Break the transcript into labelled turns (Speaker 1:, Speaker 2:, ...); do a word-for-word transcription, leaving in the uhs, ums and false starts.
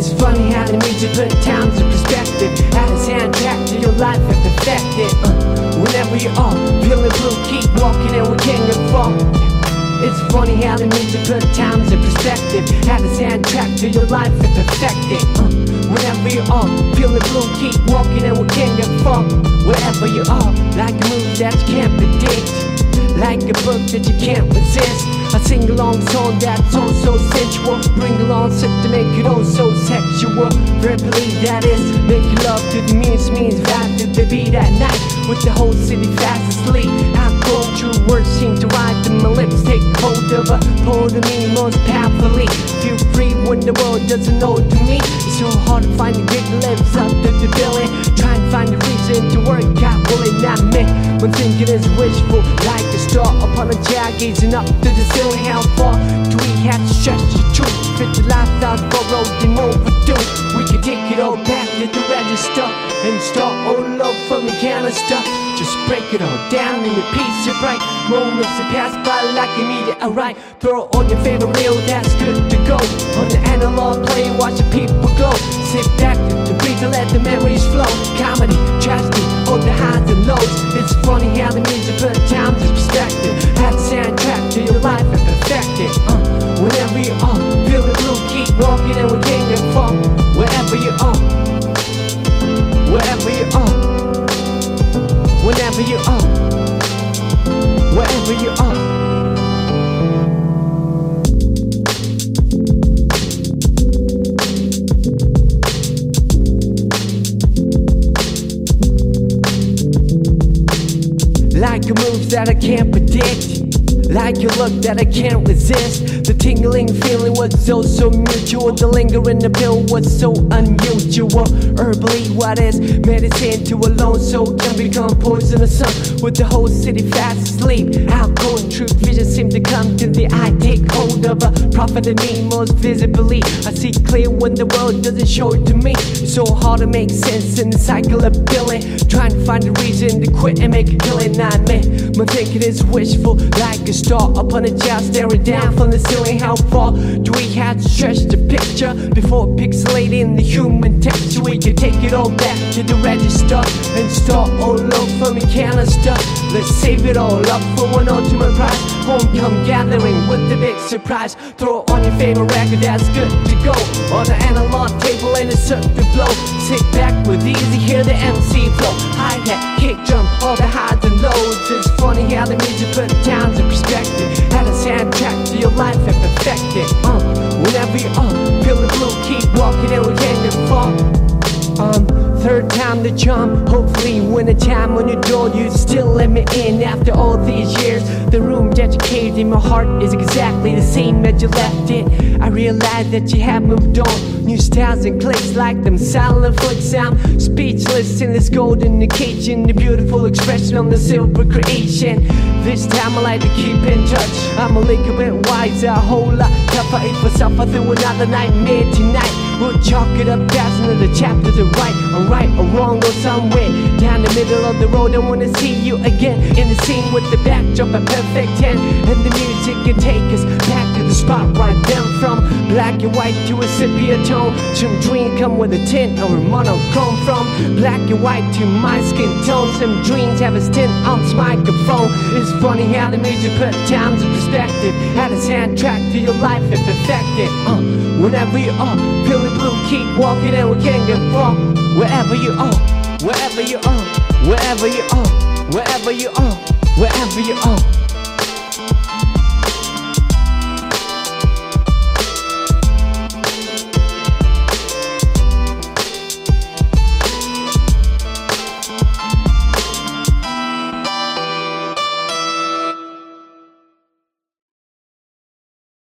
Speaker 1: It's funny how the music put times in perspective, add a soundtrack to your life and perfect it. uh, Whenever you are feeling blue, keep walking and we can't get far. It's funny how the music put times in perspective, add a soundtrack to your life and perfect it. uh, Whenever you are feeling blue, keep walking and we can't get far. Wherever you are, like a move that you can't predict, like a book that you can't resist. A sing-along song that's all so sensual, bring along set to make it all so sexual. Verbally that is, making love to the music means vibe to the beat at night, with the whole city fast asleep. How cold true words seem to ride to my lips, take hold of a pole to me most powerfully. Feel free when the world doesn't know to me. It's so hard to find the gig that lives up to the billing. Try and find a reason to work out, well it not me. When thinking is wishful, like a star upon a jar, gazing up to the ceiling. How far do we have to stretch the truth? Fit the lifestyle borrowed and overdue. We can take it all back to the register and start all over from the canister. Just break it all down in a piece of bright moments that pass by like a meteorite. Throw on your favorite reel, that's good to go. On the analog play, watch the people go. Sit back to breathe and let the memories flow. Comedy, tragedy, all the highs and lows. It's funny how the music put times in perspective, add the soundtrack to your life and perfect it. uh, Whenever you are feeling blue, keep walking and we can't get far. Wherever you are, wherever you are, whenever you are, wherever you are. Like a move that I can't predict, like a look that I can't resist. The tingling feeling was so, so mutual. The lingering appeal was so unusual. Herbally, what is medicine to a lone soul can become poisonous sun with the whole city fast asleep. Alcohol and true vision seem to come to the eye. Take hold of a prophet in me most visibly. I see clear when the world doesn't show it to me. It's so hard to make sense in the cycle of billing, trying to find a reason to quit and make a killing. Not me, my thinking is wishful, like a star upon a jar staring down from the ceiling. How far do we have to stretch the picture before pixelating the human texture? We can take it all back to the register and start all over from a canister. Let's save it all up for one ultimate prize. Homecoming gathering with the big surprise. Throw on your favorite record that's good to go on the analog table and a circuit blow. Sit back with easy, hear the M C flow. Hi-hat, kick drum, all the highs and lows. It's funny how the music put times in perspective, add a soundtrack to your life and perfect it. uh, Whenever you are feeling blue, keep walking and we can't get far. Um, third time the charm, hopefully when the time on your door you still let me in after all these years. The room that you caved in my heart is exactly the same as you left it. I realize that you have moved on, new styles and clicks like them silent flicks. I'm speechless in this golden occasion, the beautiful expression on the silver creation. This time I like to keep in touch, I'm a little bit wiser, a whole lot tougher. If I suffer through another nightmare tonight, we'll chalk it up as another chapter to write. Or right or wrong or somewhere down the middle of the road. I wanna see you again in the scene with the backdrop at perfect ten, and the music can take us back to the spot right then. From black and white to a sepia tone, some dreams come with a tint or a monochrome. From black and white to my skin tone, some dreams have a stint on this microphone. It's funny how the music put times in perspective, add a soundtrack to your life and perfect it. uh, Whenever you are feeling blue, keep walking and we can't get far. Wherever you are, wherever you are, wherever you are, wherever you are, wherever you are.